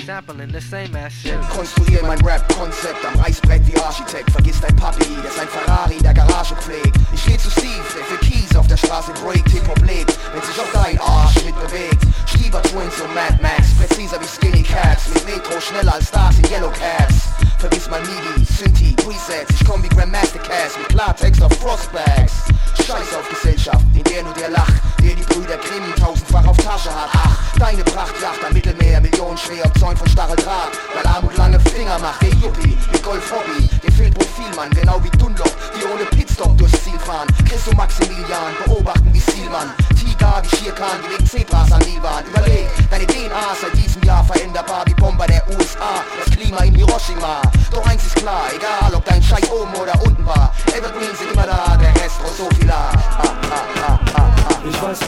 Stapel in the same ass shit. Konstruier mein Rap-Konzept am Reißbrett wie Architekt. Vergiss dein Papi, der sein Ferrari in der Garage pflegt. Ich geh zu Steve, der für Keys auf der Straße breakt, Hip-Hop lebt, wenn sich auch dein Arsch mitbewegt. Stieber Twins und Mad Max, präziser wie Skinny Cats, mit Metro schneller als Stars in Yellow Cabs. Vergiss mal MIDI, Synthi, Presets, ich komm wie Grandmaster Cass mit Klartext auf Frostbags. Scheiß auf Gesellschaft, in der nur der lacht, der die Brüder Grimm tausendfach auf Tasche hat. Ach, deine Prachtjacht am Mittelmeer, millionenschwer am Zäun von Stacheldraht, weil Armut lange Finger macht, der Yuppie mit Golf-Hobby, der fehlt Profilmann, genau wie Dunlop, die ohne Pitstop durchs Ziel fahren. Chris und Maximilian beobachten wie Zielmann, Tiger wie Schirkan, die wegen Zebras an Nilbahn. Überleg, deine DNA ist seit diesem Jahr veränderbar wie Bomber der USA, das Klima in Hiroshima. Doch eins ist klar, egal ob dein Scheiß oben oder unten war, Evergreens sind immer da, der Rest Drosophila. Ich weiß